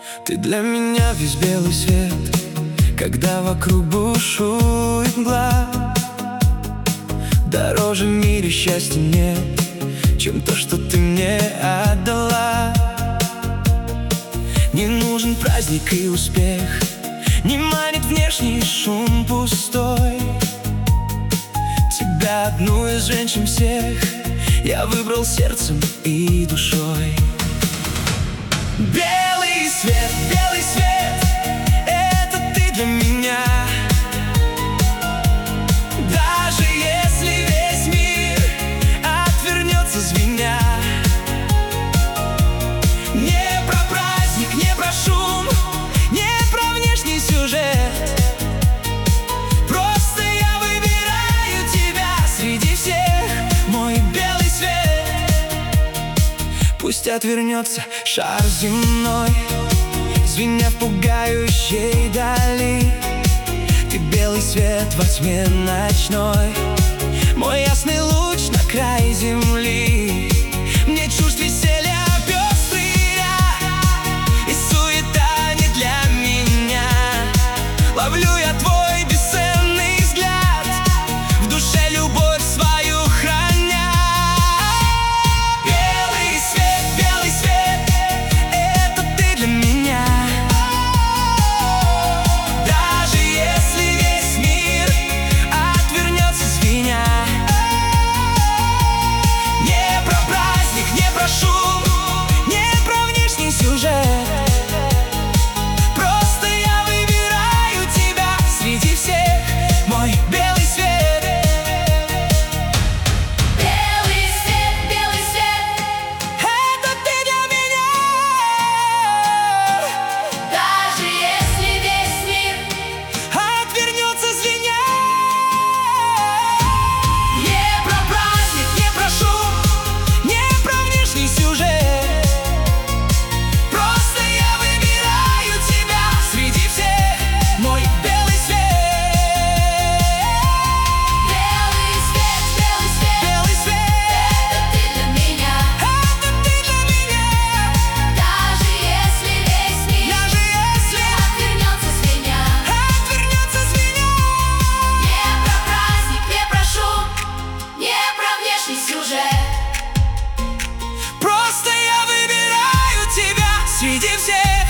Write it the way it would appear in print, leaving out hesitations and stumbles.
Ты для меня весь белый свет, когда вокруг бушует мгла. Дороже в мире счастья нет, чем то, что ты мне отдала. Не нужен праздник и успех, не манит внешний шум пустой. Тебя одну из женщин всех я выбрал сердцем и душой. Белый свет, это ты для меня. Даже если весь мир отвернется звеня. Не про праздник, не про шум, не про внешний сюжет. Просто я выбираю тебя среди всех, мой белый свет. Пусть отвернется шар земной, звеня в пугающей дали. Ты белый свет во тьме ночной, мой ясный луч на край земли. Мне чужд веселья пестрый ряд, и суета не для меня. Ловлю я твой бесценный взгляд, в душе любовь свою храня. Белый свет, это ты для меня. Даже если весь мир отвернется звеня. Не про праздник, не про шум, не про внешний сюжет. Просто я выбираю тебя среди всех, мой белый свет. Белый свет, Это ты для меня. даже если весь мир Отвернется звеня. не про праздник, Не про шум, не про внешний сюжет. Просто я выбираю тебя среди всех, мой белый свет. белый свет, Белый свет, это ты для меня. это ты для меня. Даже если весь мир Даже если отвернется звеня. отвернется звеня. Не про праздник, не про шум, не про внешний сюжет. Просто я выбираю тебя среди всех.